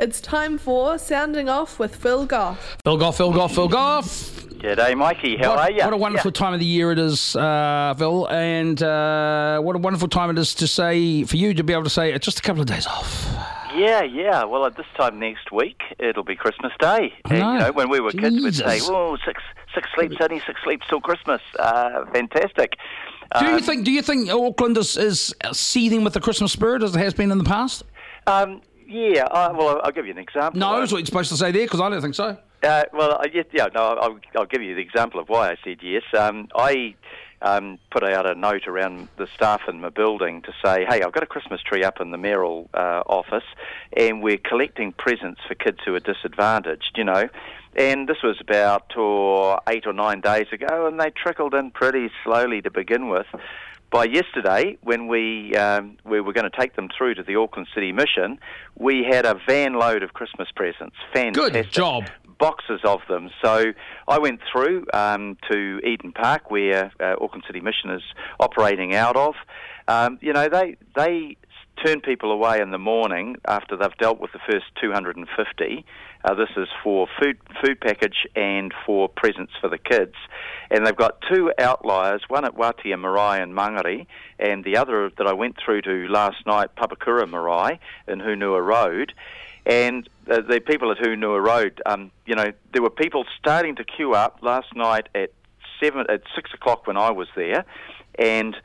It's time for Sounding Off with Phil Goff. Phil Goff. G'day, Mikey. How are you? What a wonderful time of the year it is, Phil, and what a wonderful time it is for you to be able to say just a couple of days off. Yeah. Well, at this time next week, it'll be Christmas Day. And, when we were kids, we'd say, "Oh, six sleeps, only 6 sleeps till Christmas." Fantastic. Do you think Auckland is seething with the Christmas spirit as it has been in the past? Well, I'll give you an example. No, that's what you're supposed to say there, because I don't think so. I'll give you the example of why I said yes. I put out a note around the staff in my building to say, hey, I've got a Christmas tree up in the mayoral office, and we're collecting presents for kids who are disadvantaged, And this was about 8 or 9 days ago, and they trickled in pretty slowly to begin with. By yesterday, when we were going to take them through to the Auckland City Mission, we had a van load of Christmas presents. Fantastic. Good job. Boxes of them. So I went through to Eden Park, where Auckland City Mission is operating out of. They turn people away in the morning after they've dealt with the first 250. This is for food package and for presents for the kids. And they've got two outliers, one at Watia Marae in Mangere, and the other that I went through to last night, Papakura Marae in Hunua Road. And the people at Hunua Road, there were people starting to queue up last night at 6 o'clock when I was there, and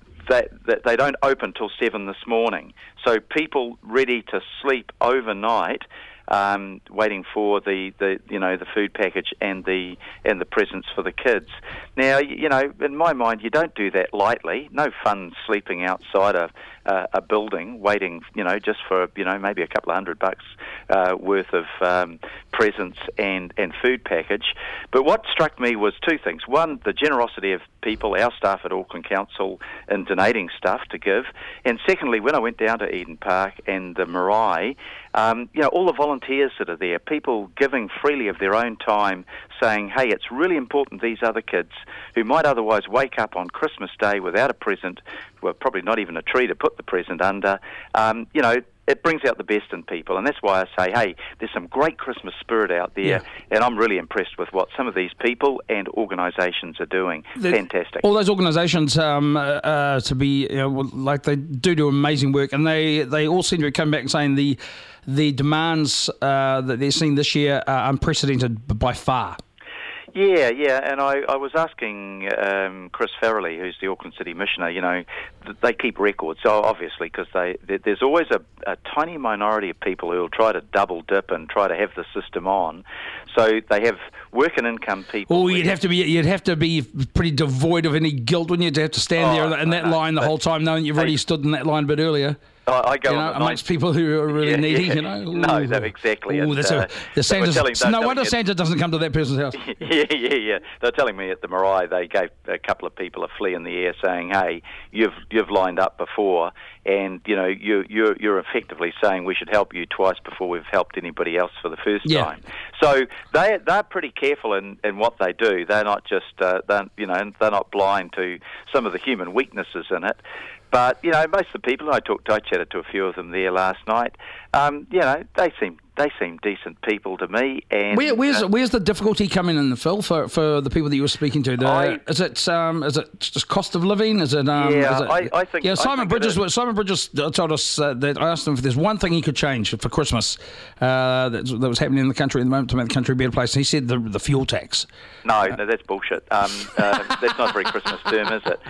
they don't open till 7 this morning. So people ready to sleep overnight, waiting for the food package and the presents for the kids. Now, in my mind, you don't do that lightly. No fun sleeping outside a building, waiting, just for maybe a couple of $100 worth of presents and food package. But what struck me was two things. One, the generosity of people, our staff at Auckland Council, in donating stuff to give. And secondly, when I went down to Eden Park and the Marae, all the volunteers that are there, people giving freely of their own time, saying, hey, it's really important these other kids who might otherwise wake up on Christmas Day without a present, well, probably not even a tree to put the present under, it brings out the best in people, and that's why I say, hey, there's some great Christmas spirit out there, and I'm really impressed with what some of these people and organisations are doing. Fantastic. All those organisations, to be like they do amazing work, and they all seem to be coming back and saying the demands that they're seeing this year are unprecedented by far. Yeah, and I was asking Chris Farrelly, who's the Auckland City Missioner, they keep records, so obviously, because there's always a tiny minority of people who will try to double dip and try to have the system on. So they have work and income people. Well, you'd have to be pretty devoid of any guilt, wouldn't you, to have to stand there in that line the whole time, knowing you've already stood in that line a bit earlier. I go amongst people who are really needy, No, exactly. Ooh, no wonder Santa doesn't come to that person's house. Yeah. They're telling me at the Marae they gave a couple of people a flea in the air, saying, "Hey, you've lined up before, and you're effectively saying we should help you twice before we've helped anybody else for the first time." So they're pretty careful in what they do. They're not just they're not blind to some of the human weaknesses in it. But most of the people I chatted to a few of them there last night. They seem decent people to me. And where's the difficulty coming in, Phil, for the people that you were speaking to? Is it just cost of living? Is it? I think. Yeah, Simon Bridges told us that I asked him if there's one thing he could change for Christmas that was happening in the country at the moment to make the country a better place. And he said the fuel tax. No, that's bullshit. That's not a very Christmas term, is it?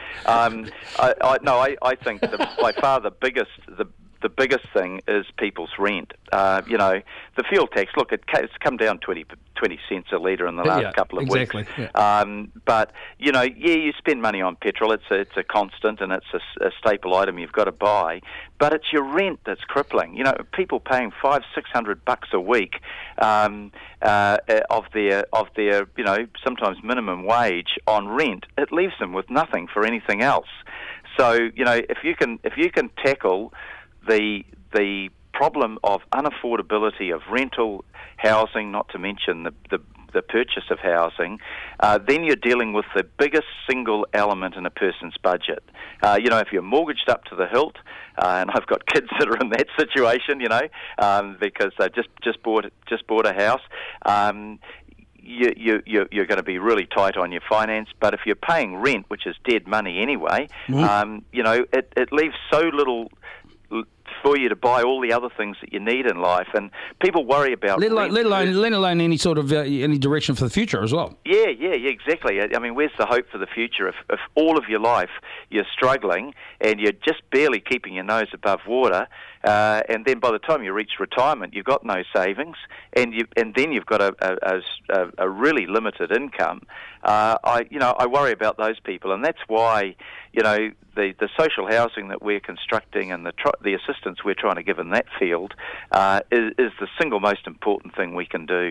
I think by far the biggest thing is people's rent. The fuel tax, look, it's come down 20 cents a litre in the last couple of weeks. Yeah. But, you spend money on petrol. It's a constant and it's a staple item you've got to buy. But it's your rent that's crippling. People paying $500-600 a week of their sometimes minimum wage on rent. It leaves them with nothing for anything else. So, if you can tackle the problem of unaffordability of rental housing, not to mention the the purchase of housing, then you're dealing with the biggest single element in a person's budget. If you're mortgaged up to the hilt, and I've got kids that are in that situation, because they just bought a house. You're going to be really tight on your finance, but if you're paying rent, which is dead money anyway, it leaves so little for you to buy all the other things that you need in life, and people worry about let alone any sort of any direction for the future as well. Yeah, exactly. I mean, where's the hope for the future if all of your life you're struggling and you're just barely keeping your nose above water, and then by the time you reach retirement, you've got no savings, and then you've got a really limited income. I worry about those people, and that's why the social housing that we're constructing and the assistance we're trying to give in that field is the single most important thing we can do.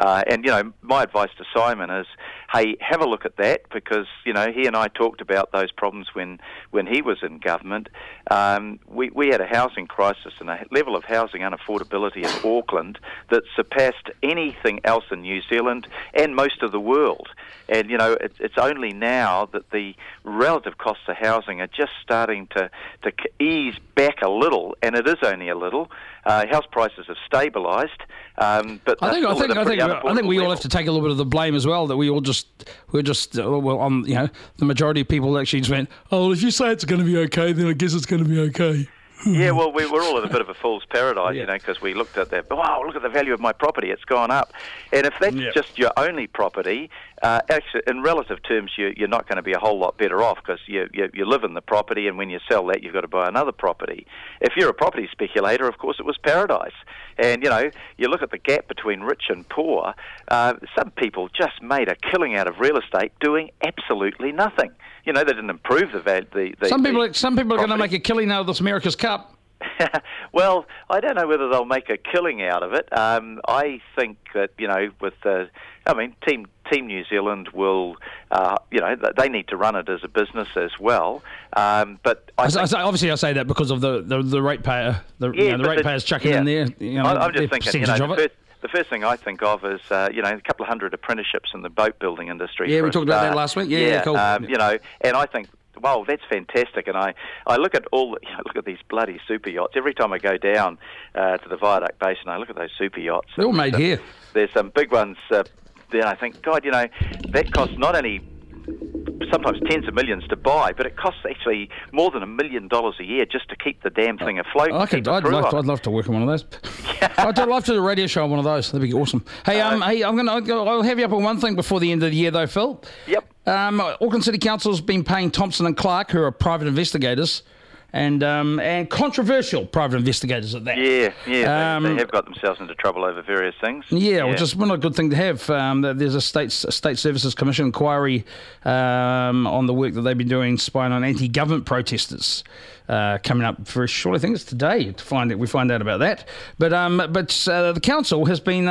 My advice to Simon is, hey, have a look at that, because he and I talked about those problems when he was in government. We had a housing crisis and a level of housing unaffordability in Auckland that surpassed anything else in New Zealand and most of the world. And it's only now that the relative costs of housing are just starting to ease back a little, and it is only a little. House prices have stabilised, but I think we all have to take a little bit of the blame as well. That we're just the majority of people actually just went, oh, if you say it's going to be okay, then I guess it's going to be okay. Yeah, well, we're all in a bit of a fool's paradise, because we looked at that. Wow, look at the value of my property; it's gone up. And if that's just your only property, actually, in relative terms, you're not going to be a whole lot better off, because you live in the property, and when you sell that, you've got to buy another property. If you're a property speculator, of course, it was paradise. And you look at the gap between rich and poor. Some people just made a killing out of real estate doing absolutely nothing. They didn't improve the value. Some people are going to make a killing out of this America's Cup. Well, I don't know whether they'll make a killing out of it. I think that Team New Zealand will, they need to run it as a business as well. But I say that because of the ratepayer, the ratepayers chucking in there. I'm just thinking, the first thing I think of is, a couple of hundred apprenticeships in the boat building industry. Yeah, we talked about that last week. Yeah, cool. And I think, wow, that's fantastic. And I look at look at these bloody super yachts. Every time I go down to the Viaduct Basin, I look at those super yachts. They're all made here. There's some big ones. Then I think, God, that costs not only sometimes tens of millions to buy, but it costs actually more than $1 million a year just to keep the damn thing afloat. I'd love to work on one of those. I'd love to do a radio show on one of those. That'd be awesome. Hey, I'll have you up on one thing before the end of the year, though, Phil. Yep. Auckland City Council's been paying Thompson and Clark, who are private investigators, and controversial private investigators at that. Yeah, they have got themselves into trouble over various things. Yeah, which is not a good thing to have. There's a State Services Commission inquiry on the work that they've been doing, spying on anti-government protesters, coming up very shortly. I think it's today we find out about that. But the council has been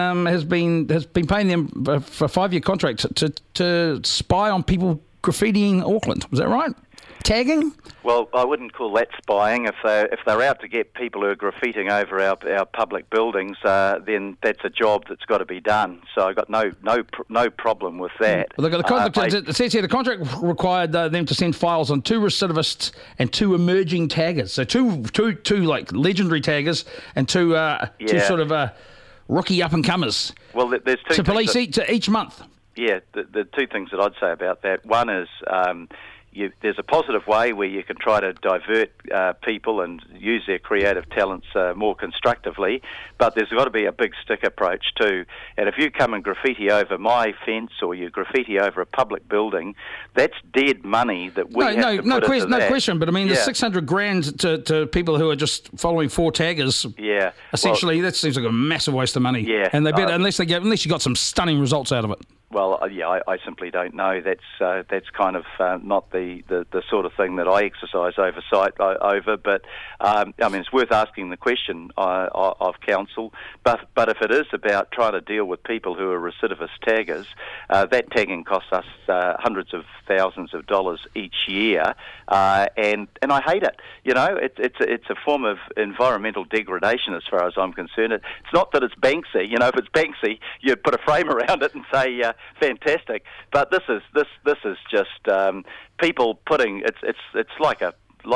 paying them for a 5-year contract to spy on people graffitiing Auckland. Was that right? Tagging? Well, I wouldn't call that spying. If they're out to get people who are graffitiing over our public buildings, then that's a job that's got to be done. So I got no problem with that. Well, it says here the contract required them to send files on 2 recidivists and 2 emerging taggers. So two like legendary taggers and two sort of rookie up and comers. Well, there's 2 to police each month. Yeah, the 2 things that I'd say about that. One is, there's a positive way where you can try to divert people and use their creative talents more constructively, but there's got to be a big stick approach too. And if you come and graffiti over my fence or you graffiti over a public building, that's dead money that we have to put into that. No question, but I mean, there's $600,000 to people who are just following 4 taggers. Yeah. Essentially, that seems like a massive waste of money. Yeah. And they better, unless you got some stunning results out of it. Well, I simply don't know. That's kind of not the sort of thing that I exercise oversight over. But I mean, it's worth asking the question of council. But if it is about trying to deal with people who are recidivist taggers, that tagging costs us hundreds of thousands of dollars each year, and I hate it. You know, it's a form of environmental degradation as far as I'm concerned. It's not that it's Banksy. You know, if it's Banksy, you'd put a frame around it and say fantastic. But this is just people putting it's like a.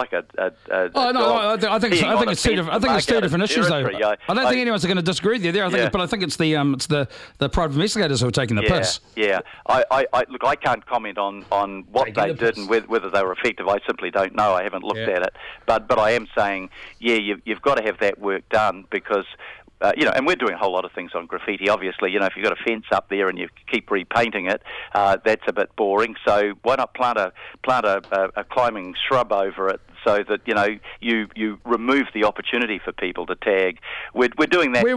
I think it's two different issues, though. I don't think anyone's going to disagree with you there. But I think it's the private investigators who are taking the piss. Yeah. Look, I can't comment on what they did and whether they were effective. I simply don't know. I haven't looked at it. But I am saying, you've got to have that work done because. And we're doing a whole lot of things on graffiti. Obviously, if you've got a fence up there and you keep repainting it, that's a bit boring. So why not plant a climbing shrub over it so that you remove the opportunity for people to tag. We're doing that.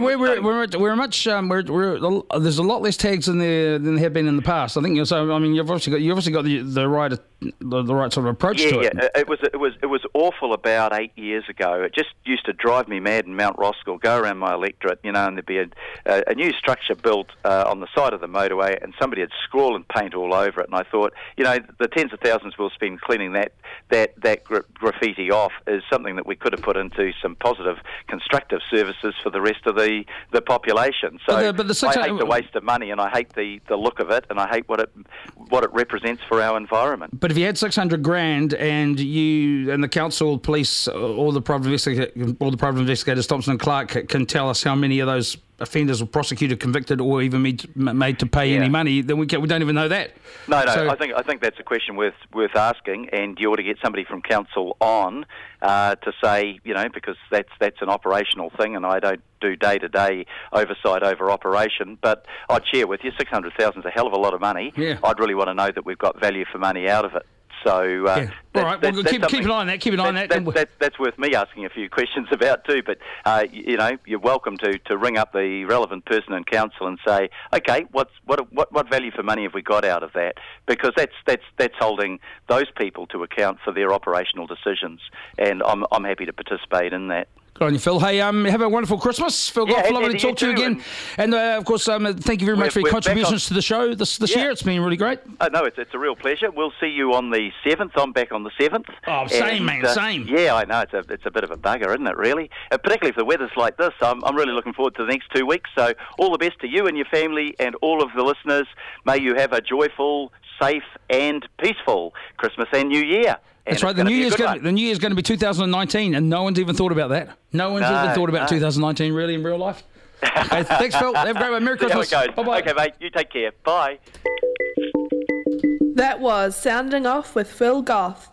There's a lot less tags than there have been in the past. I think so. I mean, you've obviously got the right sort of approach to it. Yeah, it was awful about 8 years ago. It just used to drive me mad in Mount Roskill. Go around my electorate, and there'd be a new structure built on the side of the motorway, and somebody had scrawl and paint all over it. And I thought, the tens of thousands we'll spend cleaning that graffiti off is something that we could have put into some positive, constructive services for the rest of the population. So I hate the waste of money, and I hate the look of it, and I hate what it represents for our environment. But if you had $600,000 and you and the council, police, all the private investigators, Thompson and Clark, can tell us how many of those offenders were prosecuted, convicted, or even made to pay any money, then we don't even know that. No. So, I think that's a question worth asking, and you ought to get somebody from council on to say, because that's an operational thing, and I don't do day-to-day oversight over operation. But I'd share with you, $600,000 is a hell of a lot of money. Yeah. I'd really want to know that we've got value for money out of it. So, all right. Well, keep an eye on that. Keep an eye on that. That's worth me asking a few questions about too. But you're welcome to ring up the relevant person in council and say, okay, what value for money have we got out of that? Because that's holding those people to account for their operational decisions, and I'm happy to participate in that. Good on you, Phil. Hey, have a wonderful Christmas. Phil Goff, lovely to talk to you again. And, of course, thank you very much for your contributions to the show this year. It's been really great. No, it's a real pleasure. We'll see you on the 7th. I'm back on the 7th. Oh, same, man, same. Yeah, I know. It's a bit of a bugger, isn't it, really? Particularly if the weather's like this. I'm really looking forward to the next 2 weeks. So all the best to you and your family and all of the listeners. May you have a joyful, safe and peaceful Christmas and New Year. That's right. The New Year's going to be 2019, and no one's even thought about that. No one's even thought about 2019 really in real life. Okay, thanks, Phil. Have a great one. Merry Christmas. Bye-bye. Okay, mate. You take care. Bye. That was Sounding Off with Phil Goff.